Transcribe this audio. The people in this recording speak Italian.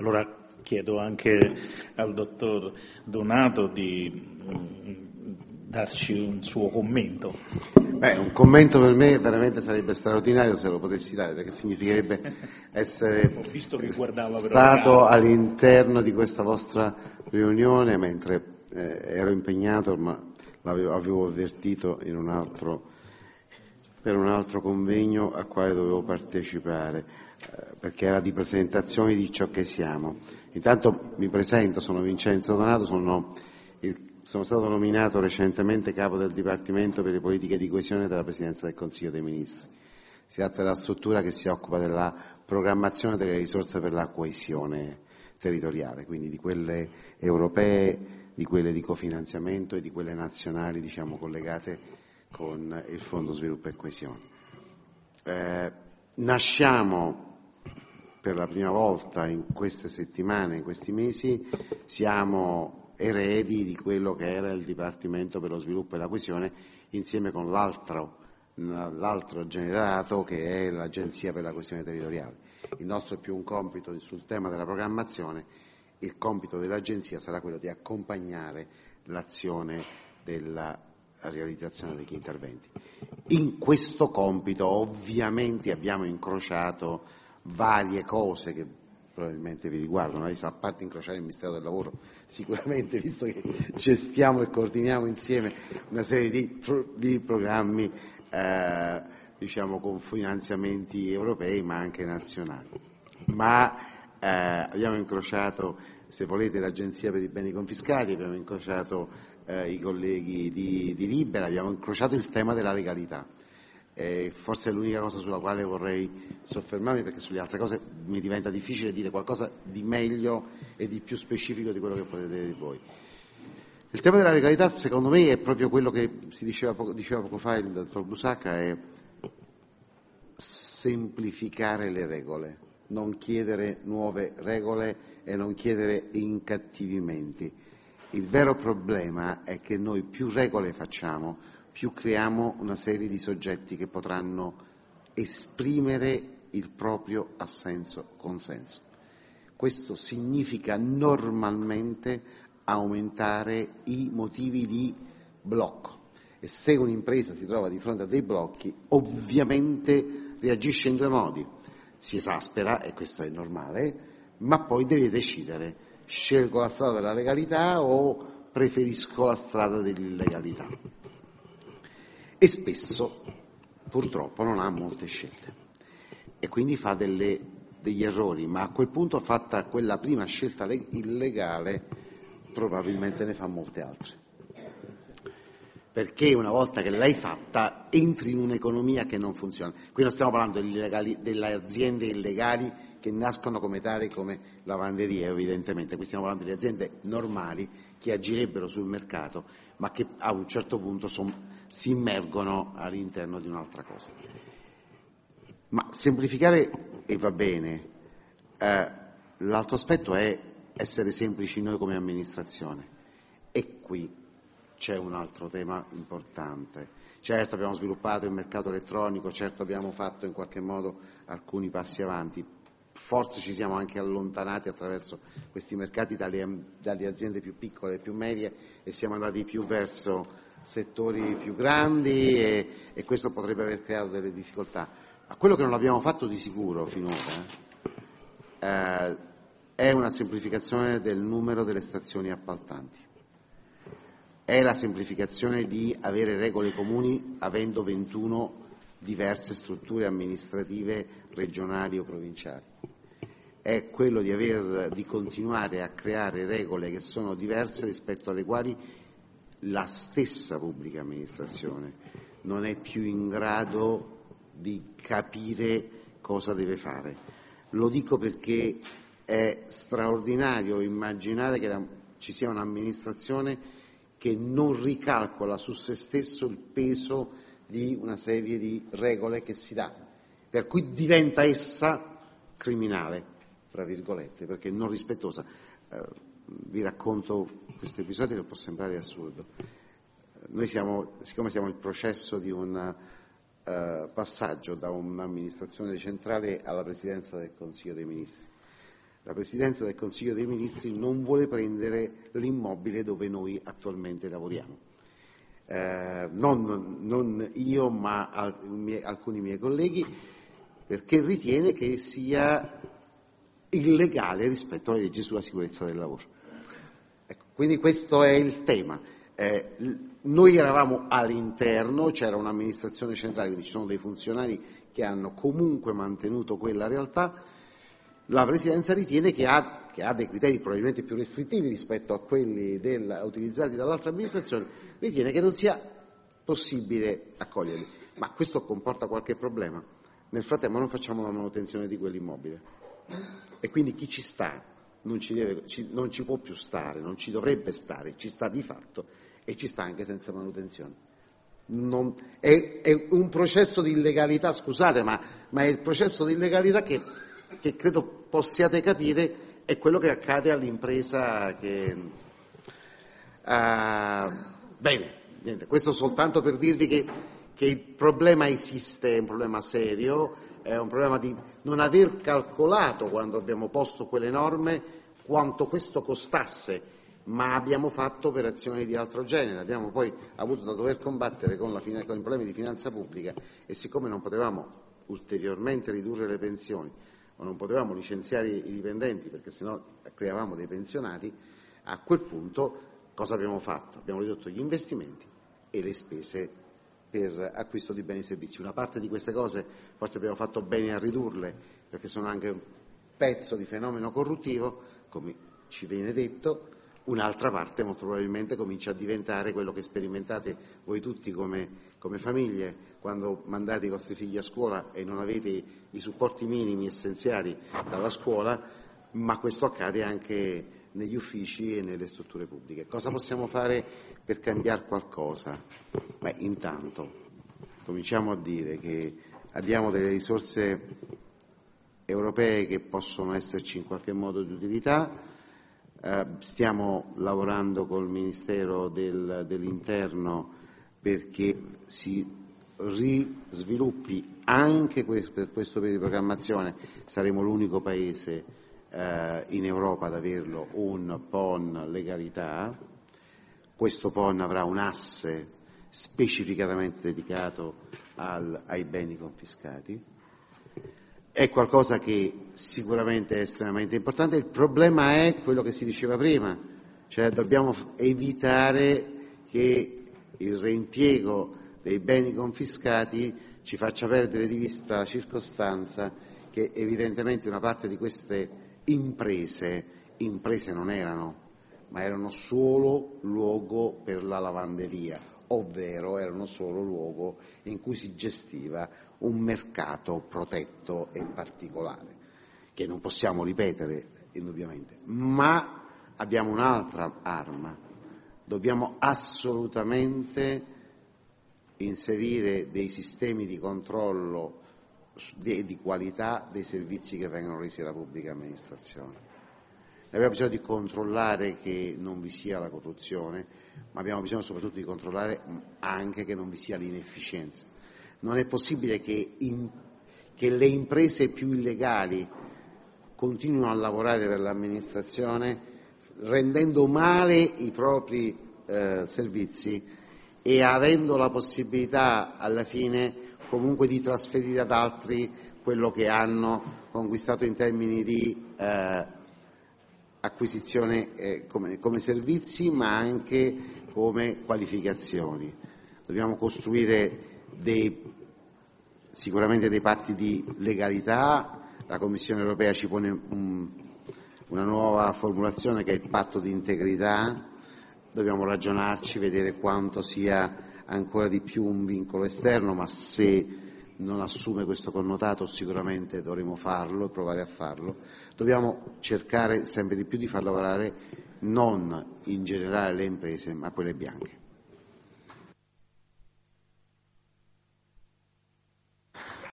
Allora chiedo anche al dottor Donato di darci un suo commento. Un commento per me veramente sarebbe straordinario se lo potessi dare, perché significherebbe essere stato all'interno di questa vostra riunione mentre ero impegnato, ma avevo avvertito per un altro convegno al quale dovevo partecipare, perché era di presentazione di ciò che siamo. Intanto mi presento, sono Vincenzo Donato, sono stato nominato recentemente capo del Dipartimento per le politiche di coesione della Presidenza del Consiglio dei Ministri. Si tratta della struttura che si occupa della programmazione delle risorse per la coesione territoriale, quindi di quelle europee, di quelle di cofinanziamento e di quelle nazionali, collegate con il Fondo Sviluppo e Coesione. Nasciamo per la prima volta in queste settimane, in questi mesi, siamo eredi di quello che era il Dipartimento per lo Sviluppo e la Coesione, insieme con l'altro generato che è l'Agenzia per la Coesione Territoriale. Il nostro è più un compito sul tema della programmazione, il compito dell'Agenzia sarà quello di accompagnare l'azione della realizzazione degli interventi. In questo compito ovviamente abbiamo incrociato varie cose che probabilmente vi riguardano, a parte incrociare il Ministero del Lavoro, sicuramente, visto che gestiamo e coordiniamo insieme una serie di programmi con finanziamenti europei ma anche nazionali. Ma abbiamo incrociato, se volete, l'Agenzia per i beni confiscati, abbiamo incrociato i colleghi di Libera, abbiamo incrociato il tema della legalità. Forse è l'unica cosa sulla quale vorrei soffermarmi, perché sulle altre cose mi diventa difficile dire qualcosa di meglio e di più specifico di quello che potete dire voi. Il tema della legalità, secondo me, è proprio quello che diceva poco fa il dottor Busacca, è semplificare le regole, non chiedere nuove regole e non chiedere incattivimenti. Il vero problema è che noi più regole facciamo, più creiamo una serie di soggetti che potranno esprimere il proprio assenso-consenso. Questo significa normalmente aumentare i motivi di blocco, e se un'impresa si trova di fronte a dei blocchi ovviamente reagisce in due modi: si esaspera, e questo è normale, ma poi deve decidere: scelgo la strada della legalità o preferisco la strada dell'illegalità. E spesso, purtroppo, non ha molte scelte e quindi fa degli errori, ma a quel punto, fatta quella prima scelta illegale, probabilmente ne fa molte altre. Perché una volta che l'hai fatta entri in un'economia che non funziona. Qui non stiamo parlando delle aziende illegali che nascono come tali, come lavanderie, evidentemente. Qui stiamo parlando di aziende normali che agirebbero sul mercato, ma che a un certo punto si immergono all'interno di un'altra cosa. Ma semplificare va bene. L'altro aspetto è essere semplici noi come amministrazione. E qui c'è un altro tema importante. Certo abbiamo sviluppato il mercato elettronico, certo abbiamo fatto in qualche modo alcuni passi avanti, forse ci siamo anche allontanati attraverso questi mercati dalle aziende più piccole e più medie e siamo andati più verso settori più grandi e questo potrebbe aver creato delle difficoltà. Ma quello che non abbiamo fatto di sicuro finora è una semplificazione del numero delle stazioni appaltanti. È la semplificazione di avere regole comuni avendo 21 diverse strutture amministrative regionali o provinciali. È quello di continuare a creare regole che sono diverse, rispetto alle quali la stessa pubblica amministrazione non è più in grado di capire cosa deve fare. Lo dico perché è straordinario immaginare che ci sia un'amministrazione che non ricalcola su se stesso il peso di una serie di regole che si dà, per cui diventa essa criminale, tra virgolette, perché non rispettosa. Vi racconto questo episodio che può sembrare assurdo. Noi siccome siamo il processo di un passaggio da un'amministrazione centrale alla Presidenza del Consiglio dei Ministri, La Presidenza del Consiglio dei Ministri non vuole prendere l'immobile dove noi attualmente lavoriamo. Non io, ma alcuni miei colleghi, perché ritiene che sia illegale rispetto alle leggi sulla sicurezza del lavoro. Ecco, quindi questo è il tema. Noi eravamo all'interno, c'era un'amministrazione centrale, quindi ci sono dei funzionari che hanno comunque mantenuto quella realtà. La Presidenza ritiene che ha dei criteri probabilmente più restrittivi rispetto a quelli utilizzati dall'altra amministrazione, ritiene che non sia possibile accoglierli. Ma questo comporta qualche problema. Nel frattempo non facciamo la manutenzione di quell'immobile. E quindi chi ci sta non ci può più stare, non ci dovrebbe stare, ci sta di fatto e ci sta anche senza manutenzione. È un processo di illegalità, scusate, ma è il processo di illegalità che credo possiate capire è quello che accade all'impresa che... Bene, niente, questo soltanto per dirvi che il problema esiste, è un problema serio, è un problema di non aver calcolato, quando abbiamo posto quelle norme, quanto questo costasse, ma abbiamo fatto operazioni di altro genere, abbiamo poi avuto da dover combattere con i problemi di finanza pubblica e siccome non potevamo ulteriormente ridurre le pensioni o non potevamo licenziare i dipendenti perché sennò creavamo dei pensionati, a quel punto cosa abbiamo fatto? Abbiamo ridotto gli investimenti e le spese per acquisto di beni e servizi. Una parte di queste cose forse abbiamo fatto bene a ridurle perché sono anche un pezzo di fenomeno corruttivo, come ci viene detto, un'altra parte molto probabilmente comincia a diventare quello che sperimentate voi tutti come famiglie quando mandate i vostri figli a scuola e non avete i supporti minimi essenziali dalla scuola, ma questo accade anche negli uffici e nelle strutture pubbliche. Cosa possiamo fare per cambiare qualcosa? Beh, intanto cominciamo a dire che abbiamo delle risorse europee che possono esserci in qualche modo di utilità. Stiamo lavorando col Ministero dell'Interno perché si risviluppi anche per questo periodo di programmazione. Saremo l'unico paese in Europa ad averlo, un PON legalità. Questo PON avrà un asse specificatamente dedicato ai beni confiscati. È qualcosa che sicuramente è estremamente importante. Il problema è quello che si diceva prima, cioè dobbiamo evitare che il reimpiego dei beni confiscati ci faccia perdere di vista la circostanza che evidentemente una parte di queste imprese non erano, ma erano solo luogo per la lavanderia, ovvero erano solo luogo in cui si gestiva un mercato protetto e particolare, che non possiamo ripetere indubbiamente, ma abbiamo un'altra arma. Dobbiamo assolutamente inserire dei sistemi di controllo e di qualità dei servizi che vengono resi alla pubblica amministrazione. Abbiamo bisogno di controllare che non vi sia la corruzione, ma abbiamo bisogno soprattutto di controllare anche che non vi sia l'inefficienza. Non è possibile che le imprese più illegali continuino a lavorare per l'amministrazione rendendo male i propri servizi e avendo la possibilità alla fine comunque di trasferire ad altri quello che hanno conquistato in termini di acquisizione come servizi ma anche come qualificazioni. Dobbiamo costruire sicuramente dei patti di legalità. La Commissione europea ci pone una nuova formulazione che è il patto di integrità. Dobbiamo ragionarci, vedere quanto sia ancora di più un vincolo esterno, ma se non assume questo connotato sicuramente dovremo farlo e provare a farlo. Dobbiamo cercare sempre di più di far lavorare non in generale le imprese ma quelle bianche.